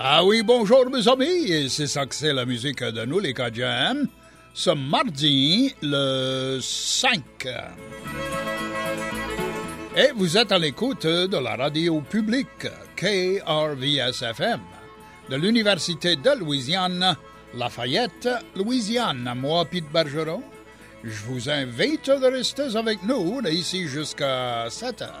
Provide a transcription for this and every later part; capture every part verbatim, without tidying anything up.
Ah oui, bonjour mes amis, et c'est ça que c'est la musique de nous les Cajuns, ce mardi le cinq. Et vous êtes à l'écoute de la radio publique K R V S F M de l'Université de Louisiane, Lafayette, Louisiane. Moi, Pete Bergeron, je vous invite de rester avec nous d'ici jusqu'à sept heures.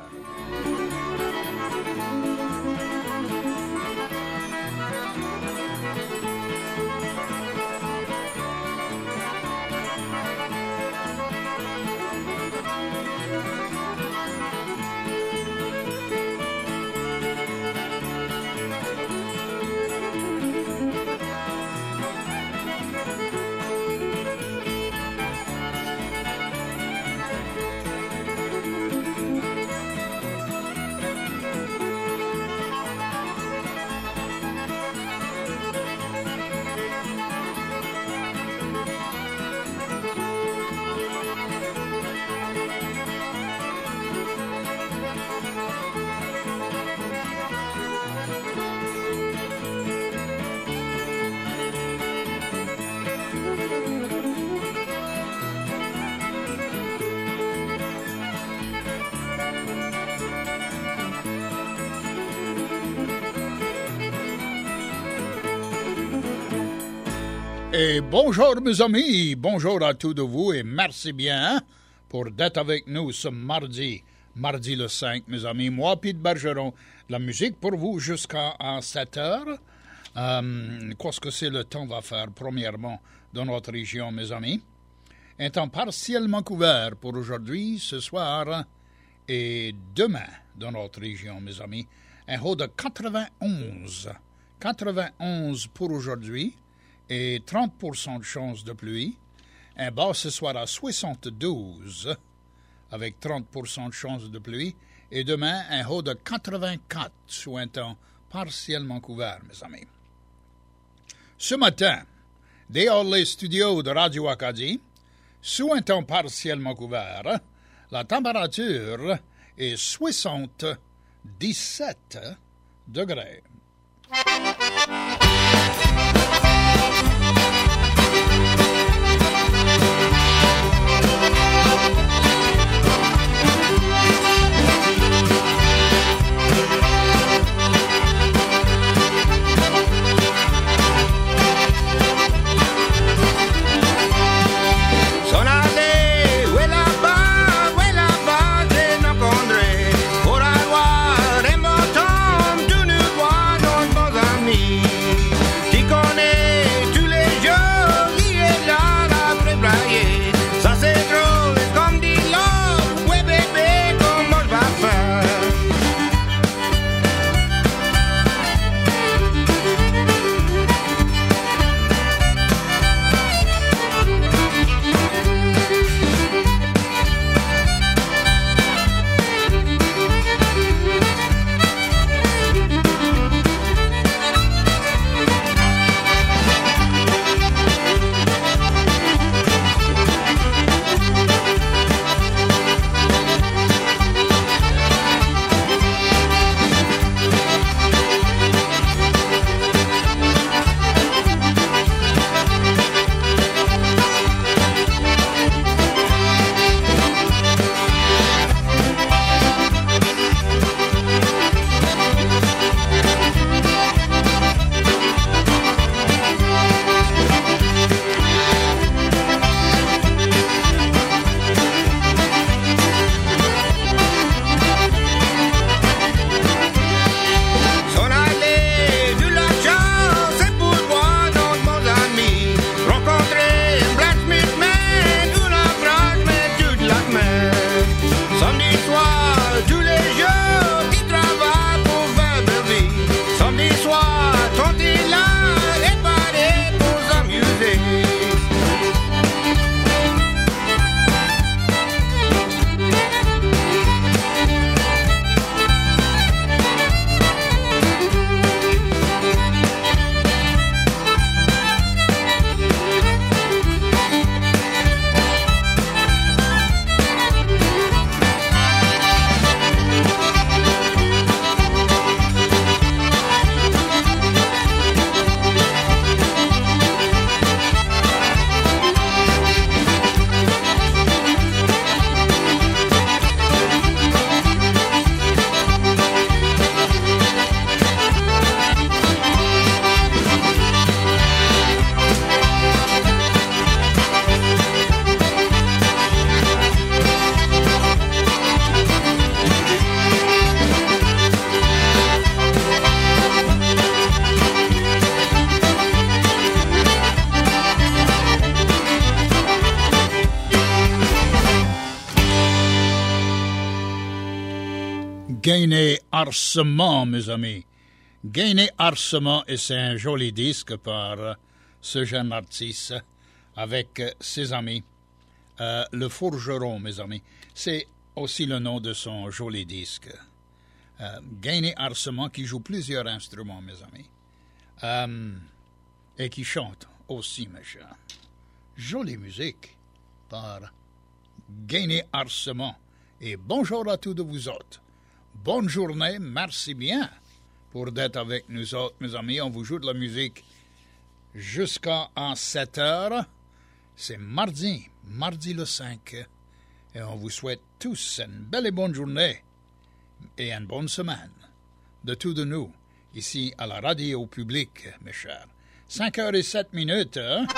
Et bonjour mes amis, bonjour à tous de vous et merci bien pour d'être avec nous ce mardi, mardi le cinq mes amis. Moi, Pete Bergeron, la musique pour vous jusqu'à sept heures. Euh, qu'est-ce que c'est le temps va faire premièrement dans notre région mes amis? Un temps partiellement couvert pour aujourd'hui, ce soir et demain dans notre région mes amis. Un haut de quatre-vingt-onze, quatre-vingt-onze pour aujourd'hui. Et trente pour cent de chance de pluie. Un bas ce soir à soixante-douze, avec trente pour cent de chance de pluie. Et demain, un haut de quatre-vingt-quatre, sous un temps partiellement couvert, mes amis. Ce matin, dehors les studios de Radio Acadie, sous un temps partiellement couvert, la température est soixante-dix-sept degrés. Me Gainé Arcement, mes amis. Gainé Arcement, et c'est un joli disque par ce jeune artiste avec ses amis. Euh, le Forgeron, mes amis. C'est aussi le nom de son joli disque. Euh, Gainé Arcement qui joue plusieurs instruments, mes amis. Euh, et qui chante aussi, mes chers. Jolie musique par Gainé Arcement. Et bonjour à tous de vous autres. Bonne journée, merci bien pour d'être avec nous autres, mes amis. On vous joue de la musique jusqu'à sept heures. C'est mardi, mardi le cinq. Et on vous souhaite tous une belle et bonne journée et une bonne semaine de tous de nous, ici à la radio publique, mes chers. cinq heures et sept minutes, hein?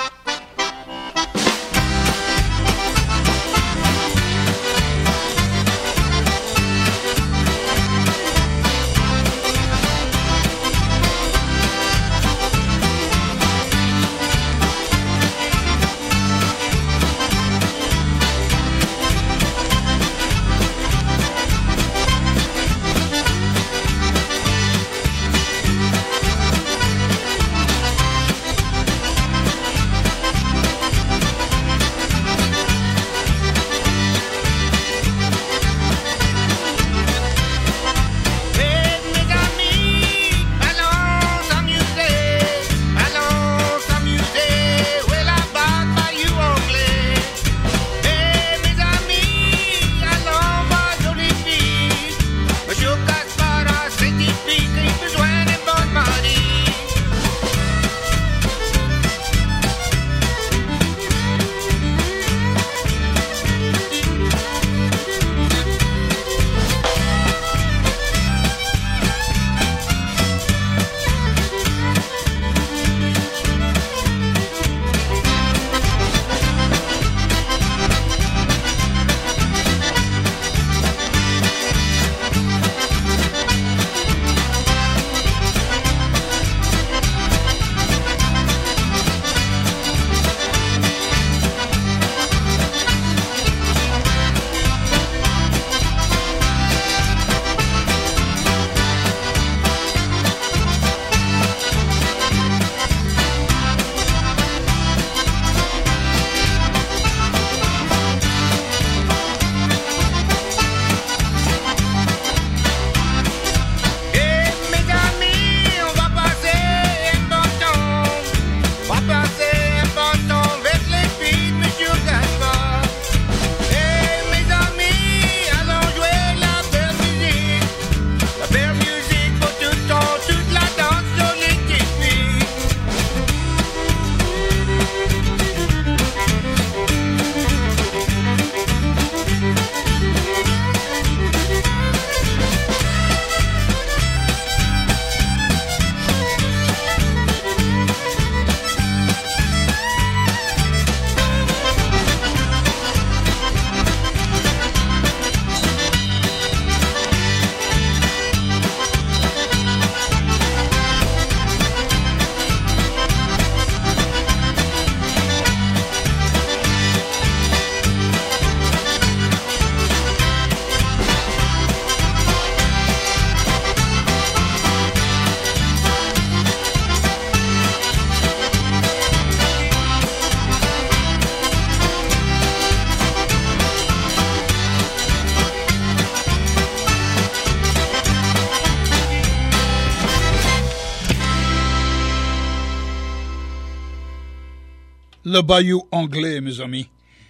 Le Bayou anglais, mes amis.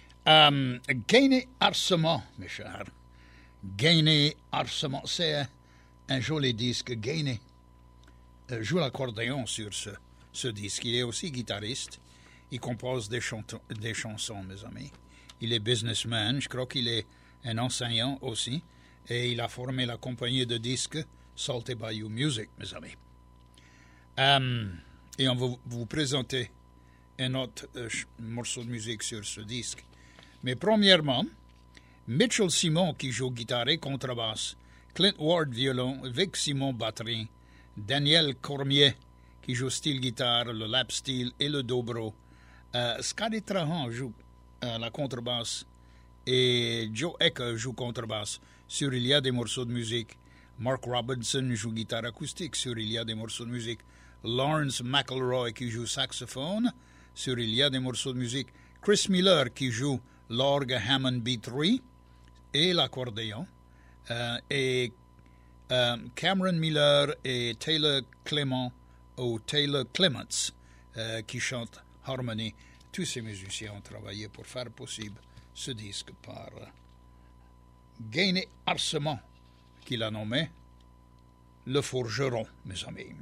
Um, Gainé Arcement, mes chers. Gainé Arcement, c'est un, un joli disque. Gainé euh, joue l'accordéon sur ce, ce disque. Il est aussi guitariste. Il compose des, chantons, des chansons, mes amis. Il est businessman. Je crois qu'il est un enseignant aussi. Et il a formé la compagnie de disques Salt et Bayou Music, mes amis. Um, et on va vous présenter un autre euh, morceau de musique sur ce disque. Mais premièrement, Mitchell Simon qui joue guitare et contrebasse, Clint Ward violon, Vic Simon batterie, Daniel Cormier qui joue style guitare, le lap steel et le dobro, euh, Scotty Trahan joue euh, la contrebasse et Joe Ecker joue contrebasse. Sur il y a des morceaux de musique, Mark Robinson joue guitare acoustique sur Il y a des morceaux de musique. Lawrence McElroy qui joue saxophone sur Il y a des morceaux de musique. Chris Miller qui joue l'orgue Hammond B trois et l'accordéon. Euh, et euh, Cameron Miller et Taylor Clement ou Taylor Clements euh, qui chantent harmonie. Tous ces musiciens ont travaillé pour faire possible ce disque par euh, Gainé Arcement, qu'il a nommé Le Forgeron, mes amis.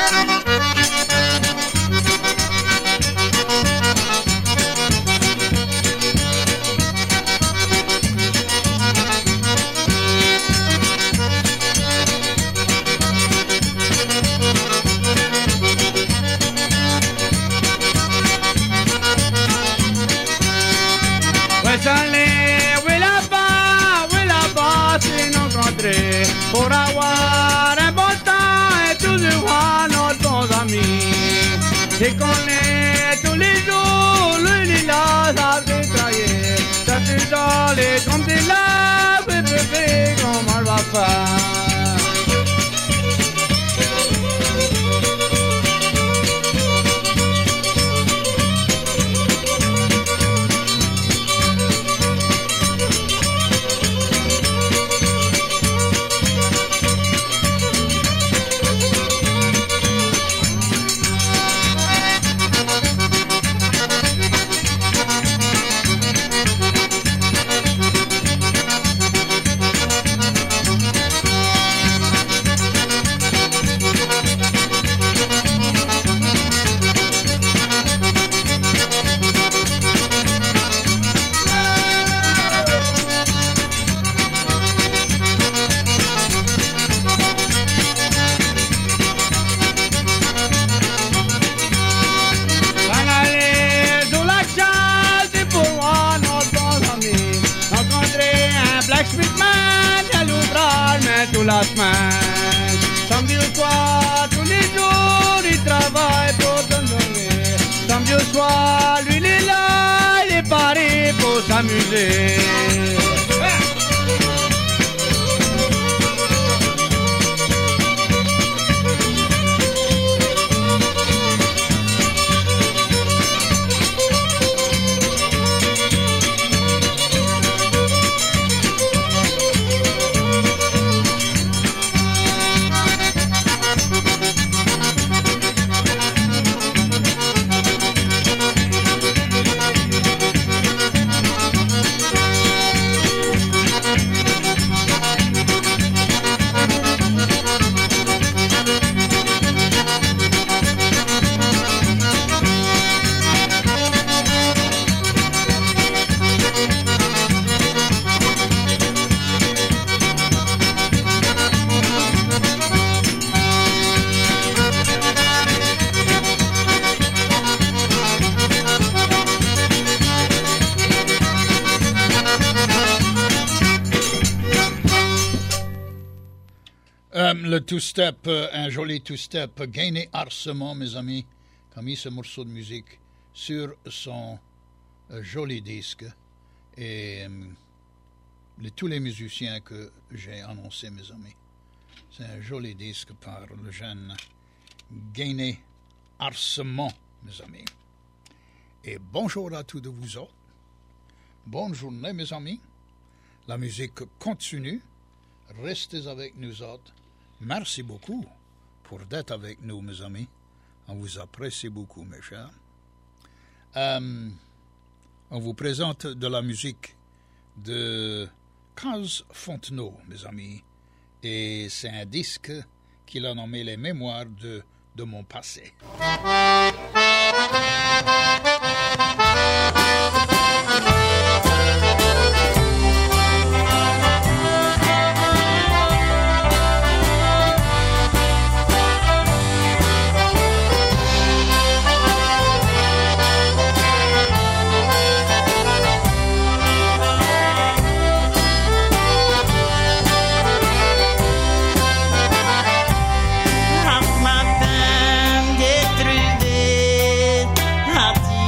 Pour avoir un bon temps et toujours voir nos bons amis. Je connais tous les jours le lilas à détrailler. Ça fait dans les tombes de la bébé comme on va faire. La semaine, samedi au soir, tous les jours, il travaille pour te donner. Samedi au soir, lui, il est là, il est paré pour s'amuser. Le two-step, un joli two-step, Gainé Arcement, mes amis, qui a mis ce morceau de musique sur son euh, joli disque. Et euh, de tous les musiciens que j'ai annoncés, mes amis. C'est un joli disque par le jeune Gainé Arcement, mes amis. Et bonjour à tous de vous autres. Bonne journée, mes amis. La musique continue. Restez avec nous autres. Merci beaucoup pour d'être avec nous, mes amis. On vous apprécie beaucoup, mes chers. Euh, on vous présente de la musique de Caz Fontenot, mes amis. Et c'est un disque qu'il a nommé Les Mémoires de, de mon passé. Un matin, j'ai trouvé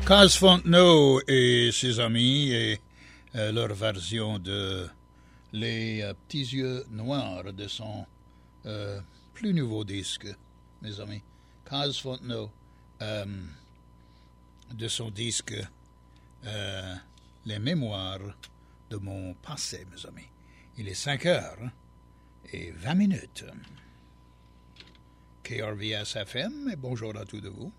Caz Fontenot et ses amis et euh, leur version de Les euh, petits yeux noirs de son euh, plus nouveau disque, mes amis. Caz Fontenot, euh, de son disque euh, Les mémoires de mon passé, mes amis. Il est cinq heures et vingt minutes. K R V S F M et bonjour à tous de vous.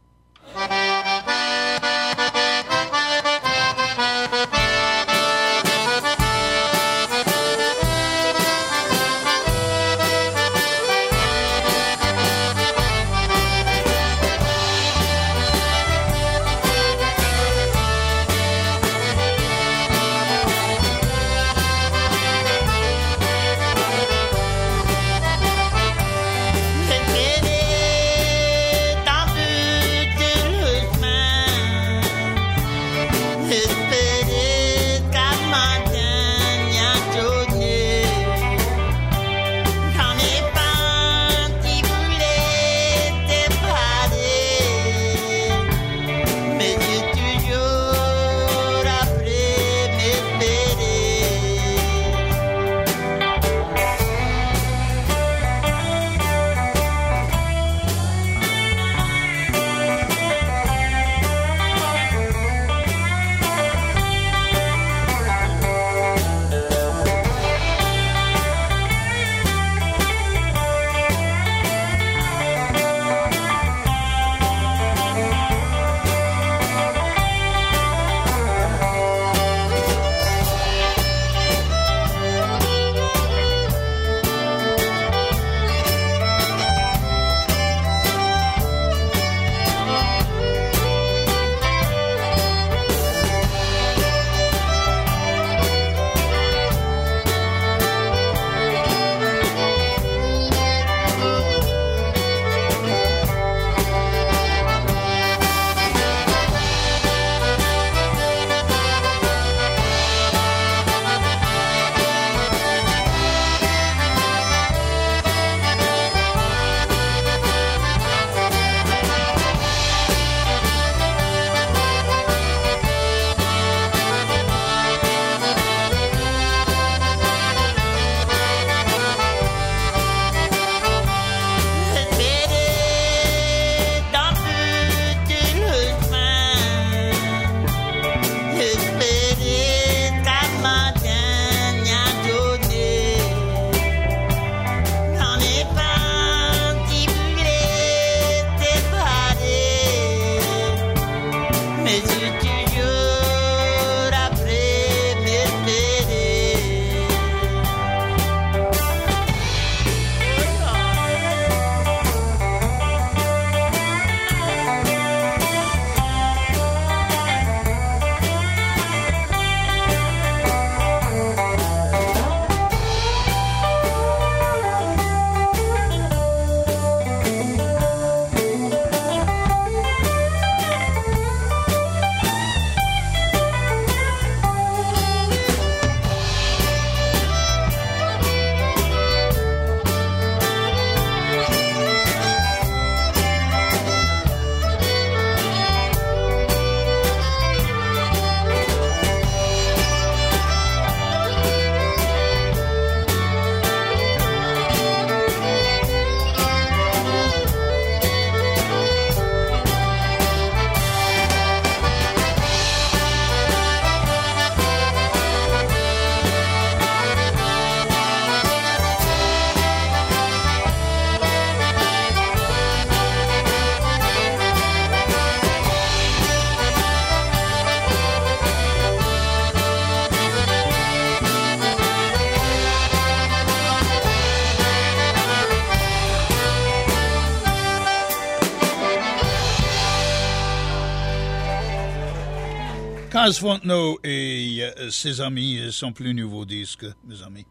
Caz Fontenot et euh, ses amis, son plus nouveau disque, mes amis.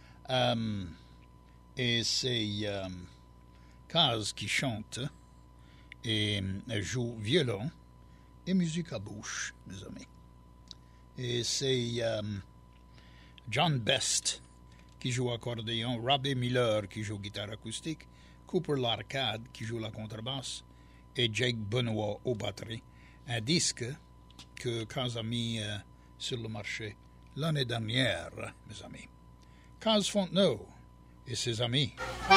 Um, et c'est um, Caz qui chante et euh, joue violon et musique à bouche, mes amis. Et c'est um, John Best qui joue accordéon, Robbie Miller qui joue guitare acoustique, Cooper Larcade qui joue la contrebasse et Jake Benoit aux batteries. un disque que Kaz a mis euh, sur le marché l'année dernière, mes amis. Kaz Fontenot et ses amis.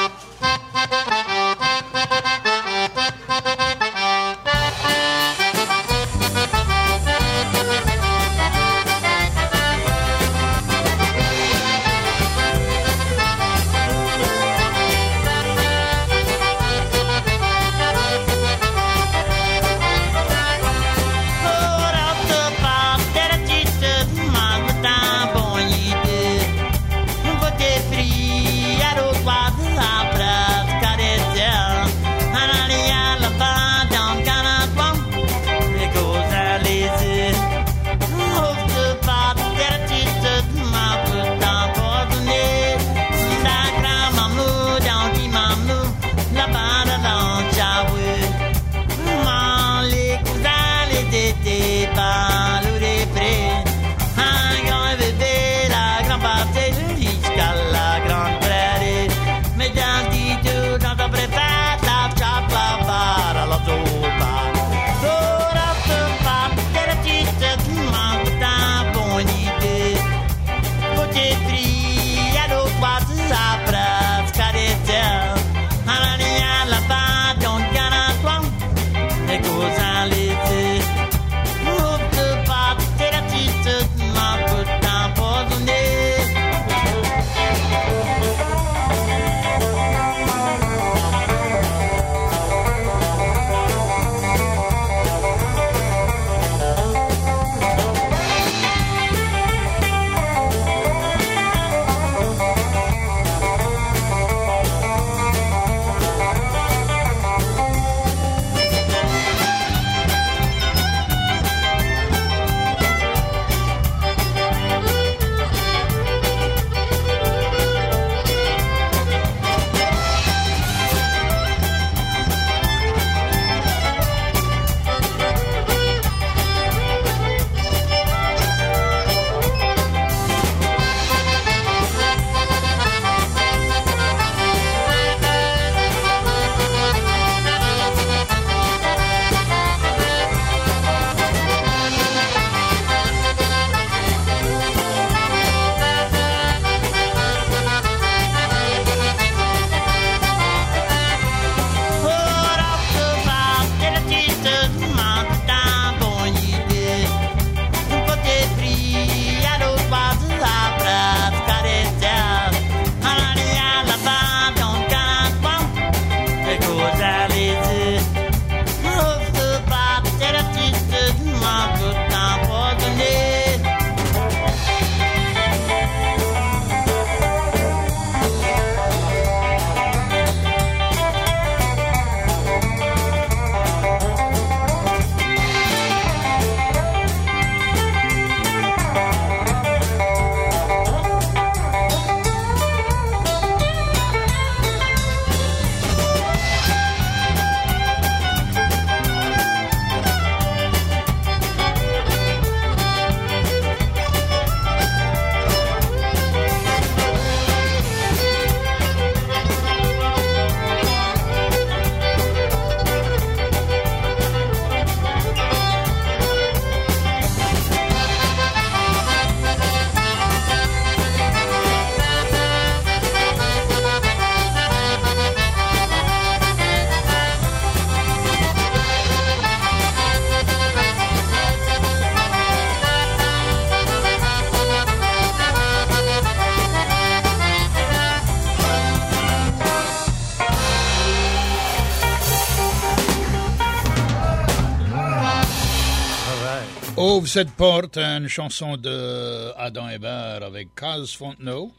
Ouvre cette porte, une chanson de Adam Hébert avec Kaz Fontenot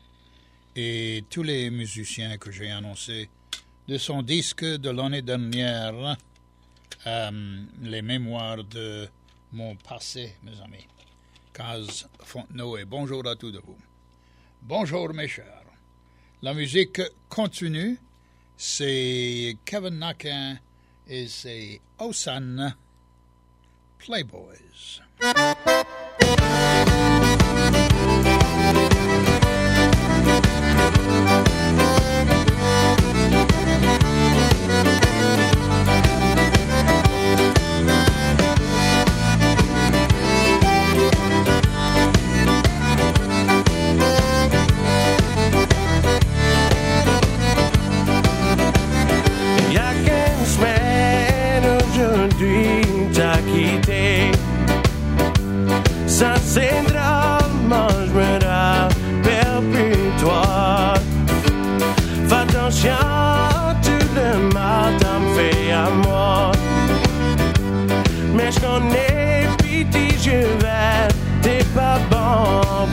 et tous les musiciens que j'ai annoncés de son disque de l'année dernière, euh, les mémoires de mon passé, mes amis. Kaz Fontenot et bonjour à tous de vous. Bonjour mes chers. La musique continue, c'est Kevin Naquin et c'est Osan Playboys. quitté. Ça c'est drôle, je me rappelle plus toi. Fais attention, tout le mal t'en fait à moi. Mais je connais pitié, je vais, t'es pas bon.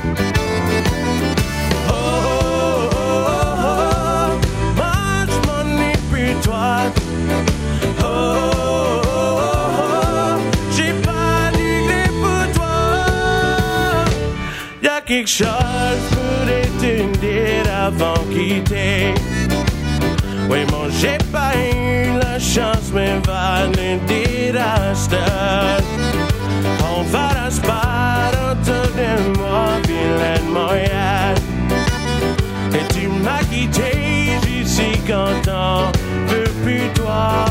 Oh, oh, oh, oh, moi je m'en ai plus toi. Oh, oh, oh, oh, j'ai pas d'idée pour toi. Y'a quelque chose pour te dire avant de quitter. Oui, moi j'ai pas eu la chance, mais va le dire à cette. On va se battre autour de moi, vilaine moyenne. Et tu m'as quitté, j'y suis content, veux plus toi.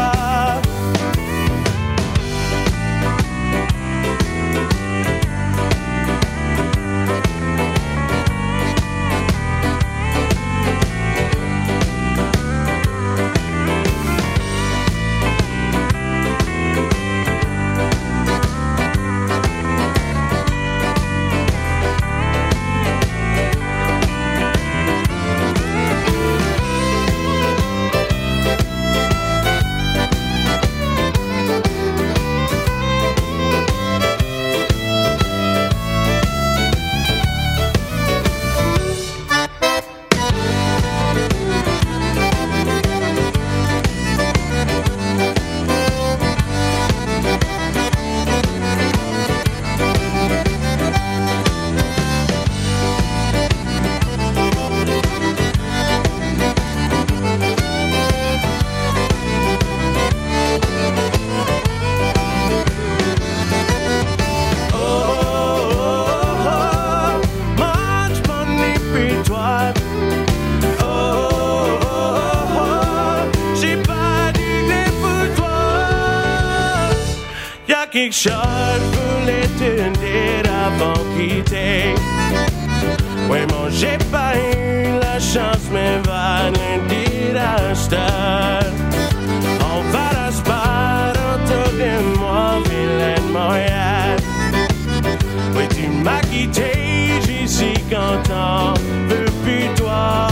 Quelque chose voulait te dire avant de quitter. Oui, moi j'ai pas eu la chance, mais va le dire à cette. On va se battre autour de moi, vilaine moyenne. Oui, tu m'as quitté, j'y suis content, veux plus toi.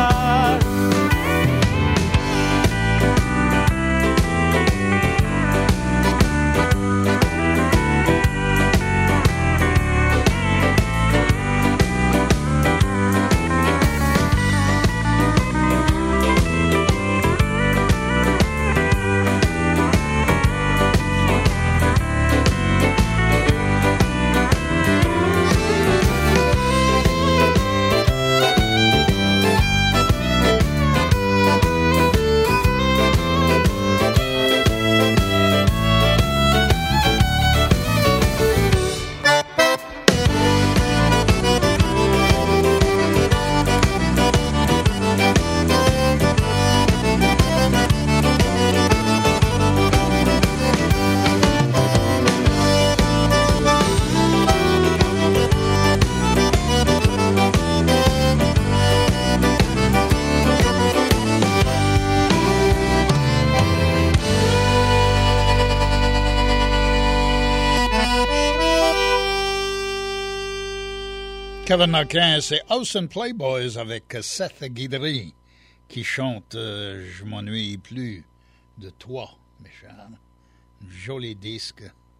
Kevin Naquin, c'est House and Playboys avec Seth Guidry qui chante euh, « Je m'ennuie plus de toi », mes chers. Joli disque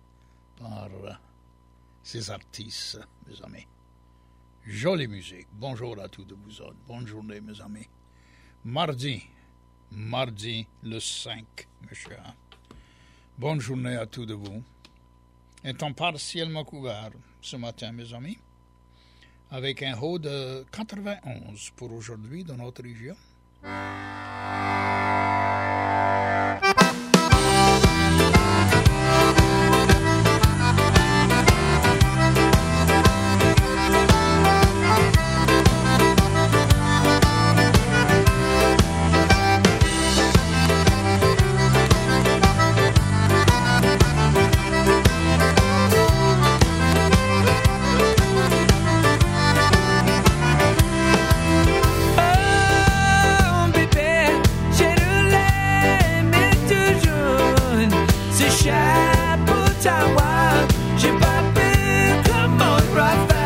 par euh, ces artistes, mes amis. Jolie musique. Bonjour à tous de vous autres. Bonne journée, mes amis. Mardi, mardi le cinq, mes chers. Bonne journée à tous de vous. Un temps partiellement couvert ce matin, mes amis, avec un haut de quatre-vingt-onze pour aujourd'hui dans notre région. Shine. Ottawa. J'ai pas pu comment je dois faire.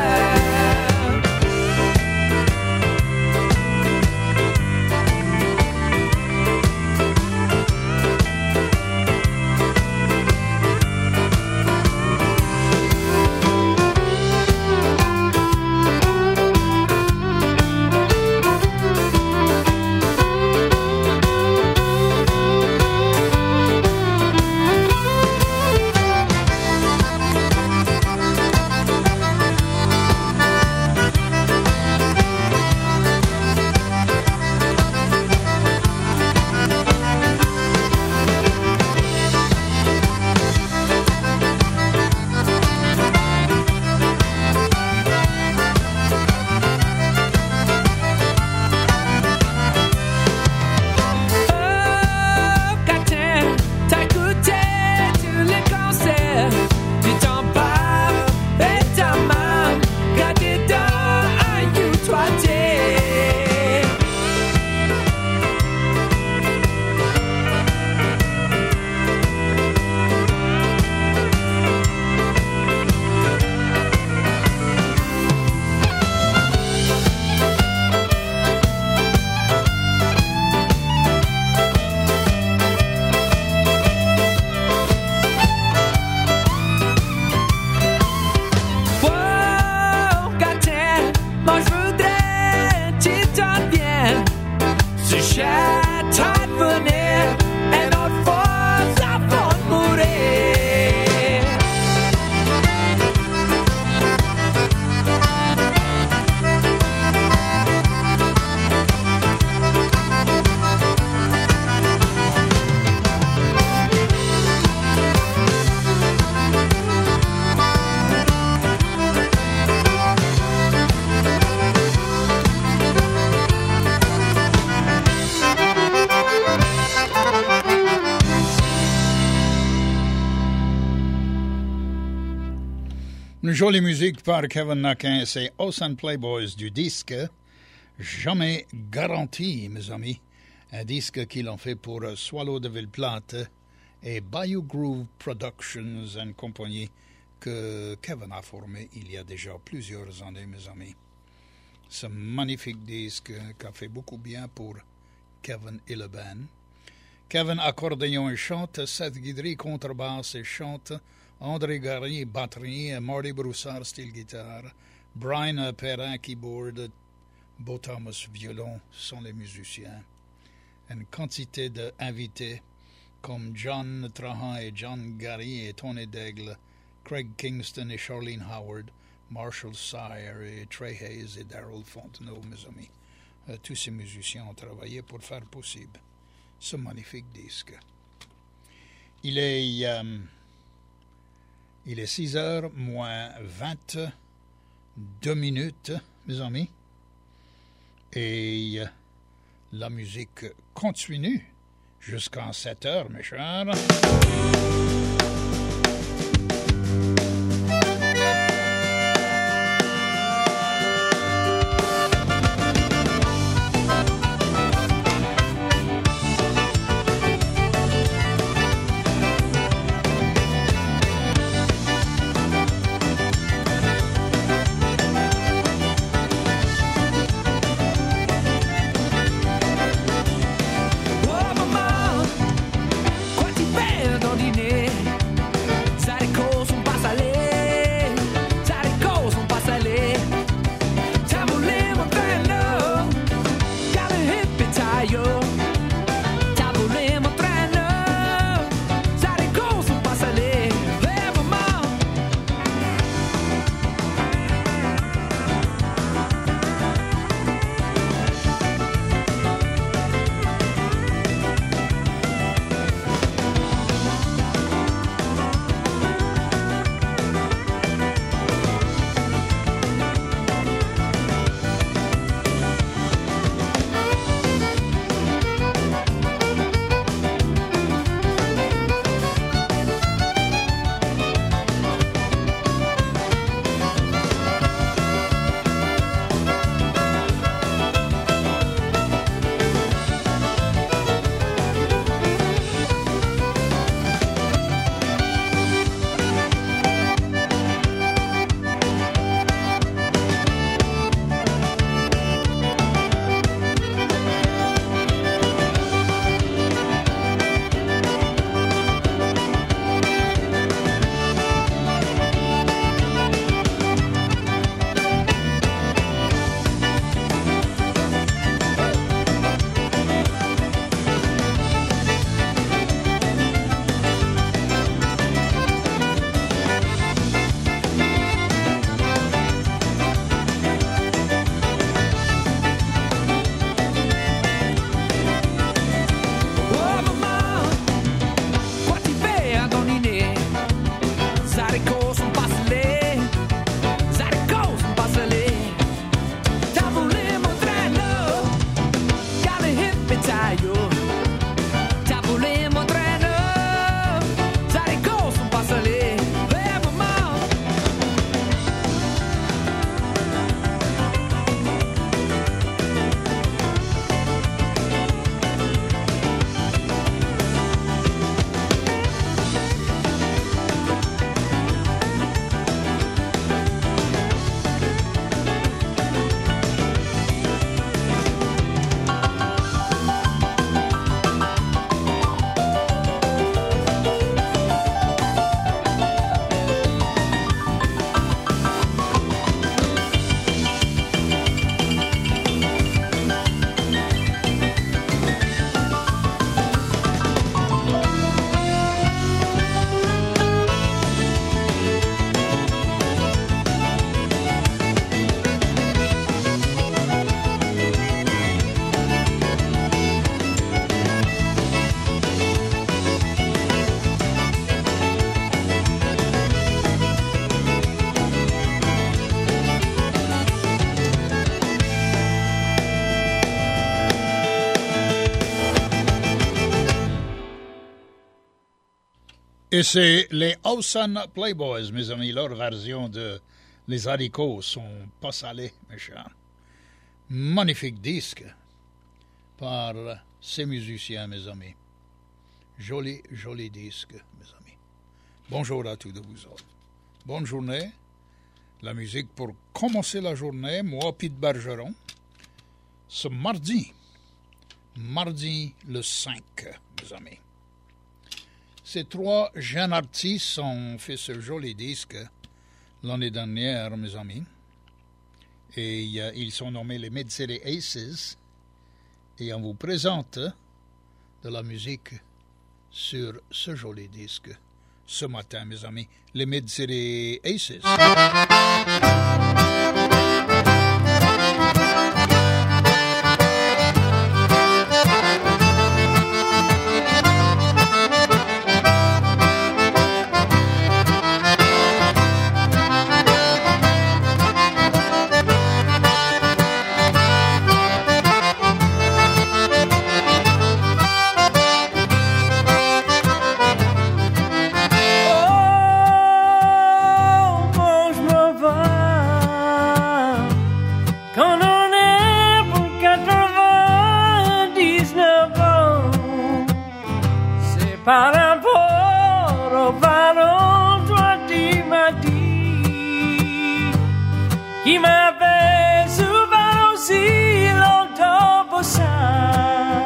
Une jolie musique par Kevin Naquin, c'est Ocean Playboys du disque Jamais Garanti, mes amis. Un disque qu'ils ont fait pour Swallow de Ville-Plate et Bayou Groove Productions and compagnie que Kevin a formé il y a déjà plusieurs années, mes amis. Ce magnifique disque qui a fait beaucoup bien pour Kevin et le band. Kevin accordéon et chante, Seth Guidry contrebasse et chante, André Garry batterie, Marty Broussard style guitare, Brian Perrin keyboard, Beau Thomas violon sont les musiciens. Une quantité d'invités comme John Trahan et John Garry et Tony Daigle, Craig Kingston et Charlene Howard, Marshall Sire et Trey Hayes et Daryl Fontenot, mes amis. Euh, tous ces musiciens ont travaillé pour faire possible ce magnifique disque. Il est, euh, il est six heures moins vingt-deux minutes, mes amis. Et euh, la musique continue jusqu'à sept heures, mes chers. Oh maman, quoi tu fais dans dîner? Et c'est les Howson Playboys, mes amis. Leur version de Les haricots sont pas salés, mes chers. Magnifique disque par ces musiciens, mes amis. Joli, joli disque, mes amis. Bonjour à tous de vous autres. Bonne journée. La musique pour commencer la journée, moi, Pete Bergeron, ce mardi, mardi le cinq, mes amis. Ces trois jeunes artistes ont fait ce joli disque l'année dernière, mes amis. Et euh, ils sont nommés les Mid-City Aces. Et on vous présente de la musique sur ce joli disque ce matin, mes amis. Les Mid-City Aces. Par rapport au ballon, toi tu m'as dit qui m'avait souvent aussi longtemps pour ça.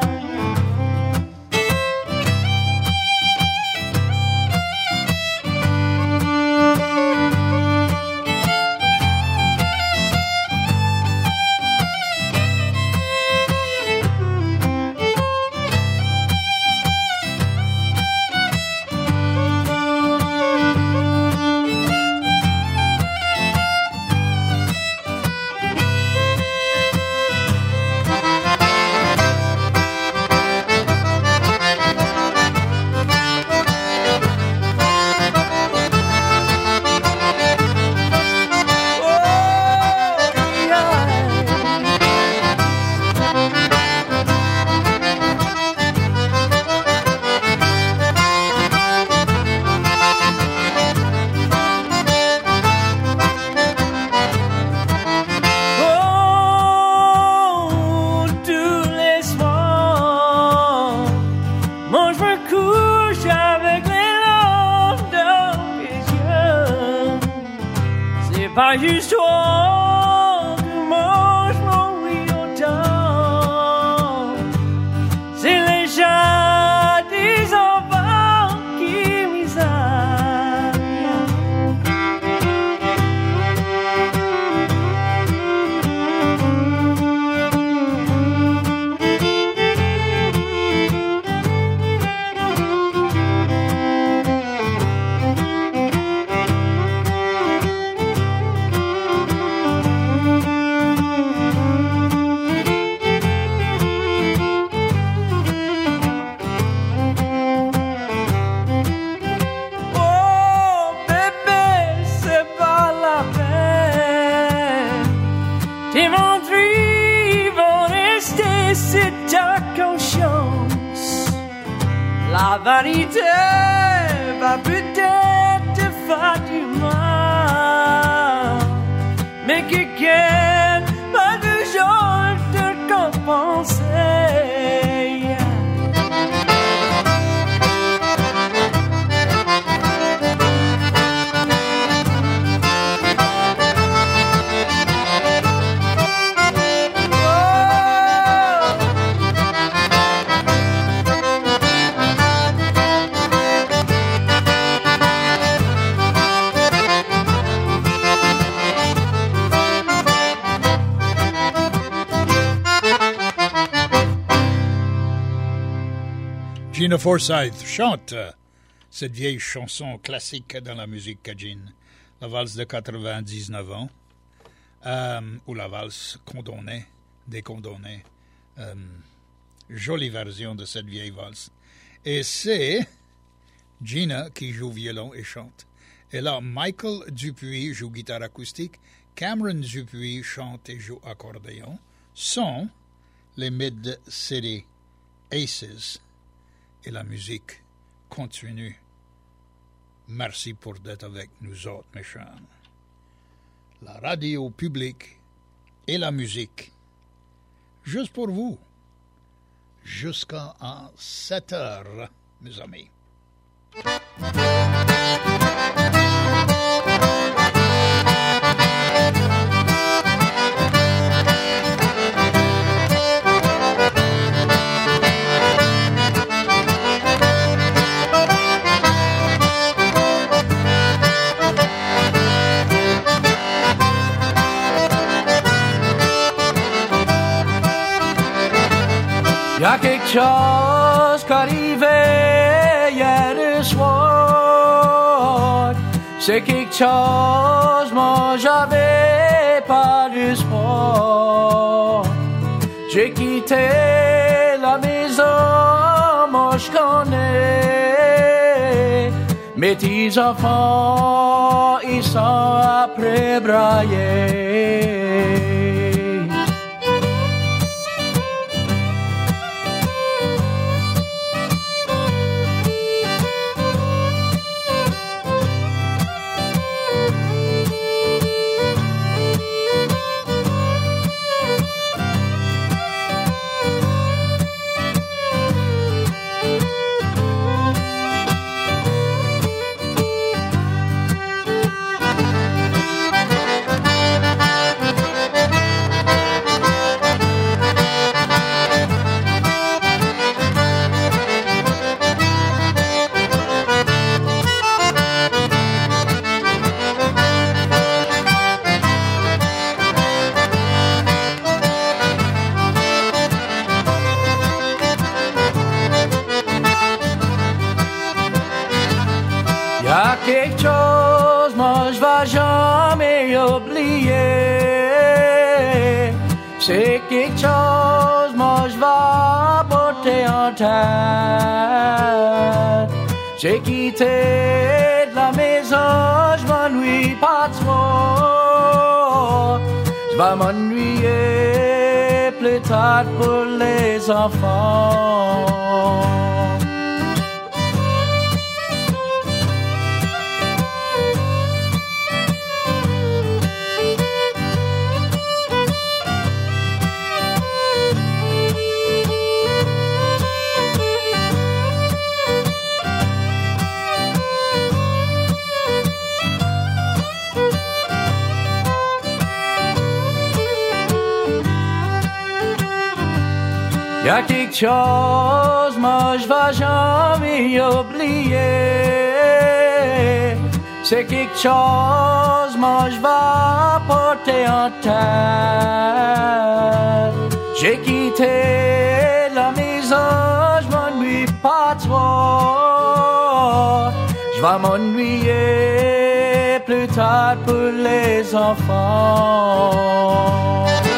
Pas juste toi qui mange mon riz au temps. C'est les chats des enfants qui misèrent. La vanité va peut-être te faire du mal, mais quelqu'un va toujours te compenser. Gina Forsyth chante cette vieille chanson classique dans la musique cajun, la valse de quatre-vingt-dix-neuf ans, euh, ou la valse condamnée, décondamnée. Euh, jolie version de cette vieille valse. Et c'est Gina qui joue violon et chante. Et là, Michael Dupuis joue guitare acoustique, Cameron Dupuis chante et joue accordéon, sont les Mid-City Aces. Et la musique continue Merci pour d'être avec nous autres, mes chers. La radio publique et la musique, juste pour vous, jusqu'à sept heures, mes amis. Y'a quelque chose qui arrivait hier soir. C'est quelque chose, moi j'avais pas d'espoir. J'ai quitté la maison, moi je connais. Mes petits enfants, ils sont après brailler. Quelque chose, moi je vais jamais oublier. C'est quelque chose, moi je vais porter en tête. J'ai quitté de la maison, je m'ennuie pas trop. Je vais m'ennuyer plus tard pour les enfants. Y'a quelque chose, moi je vais jamais oublier. C'est quelque chose, moi je vais porter en tête. J'ai quitté la maison, je m'ennuie pas trop. Je vais m'ennuyer plus tard pour les enfants.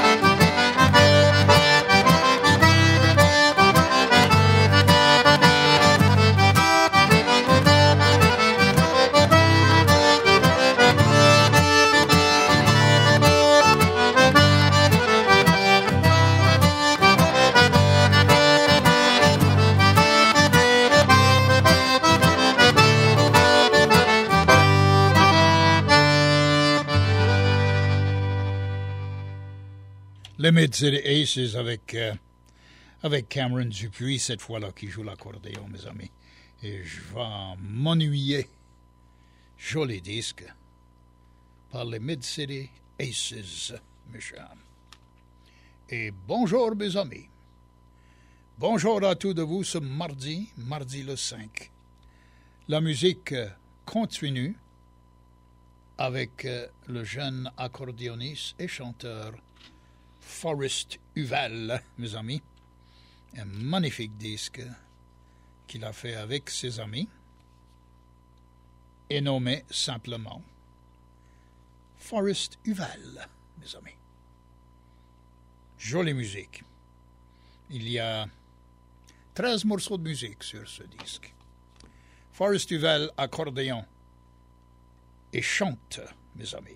Les Mid-City Aces avec, euh, avec Cameron Dupuis, cette fois-là, qui joue l'accordéon, mes amis. Et je vais m'ennuyer. Joli disque. Par les Mid-City Aces, mes chers. Et bonjour, mes amis. Bonjour à tous de vous ce mardi, mardi le cinq. La musique continue avec euh, le jeune accordéoniste et chanteur Forrest Huvel, mes amis. Un magnifique disque qu'il a fait avec ses amis et nommé simplement Forrest Huvel, mes amis. Jolie musique. Il y a treize morceaux de musique sur ce disque. Forrest Huvel, accordéon et chante, mes amis.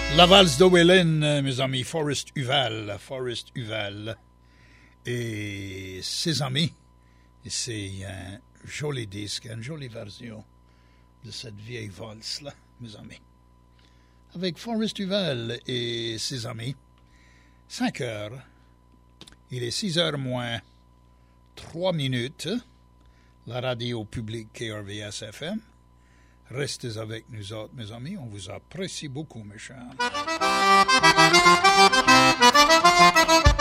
La valse de Wellen, mes amis, Forrest Huval, Forrest Huval et ses amis. Et c'est un joli disque, une jolie version de cette vieille valse-là, mes amis. Avec Forrest Huval et ses amis, cinq heures, il est six heures moins trois minutes, la radio publique K R V S F M. Restez avec nous autres, mes amis. On vous apprécie beaucoup, mes chers.